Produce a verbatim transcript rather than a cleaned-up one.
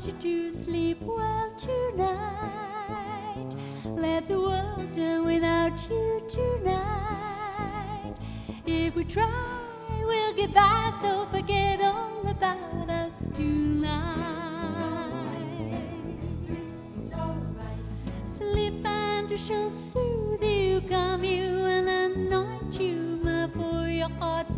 you to sleep well tonight. Let the world do without you tonight. If we try, we'll get by, so forget all about us tonight. Sleep and we shall soothe you, calm you, and anoint you for your heart.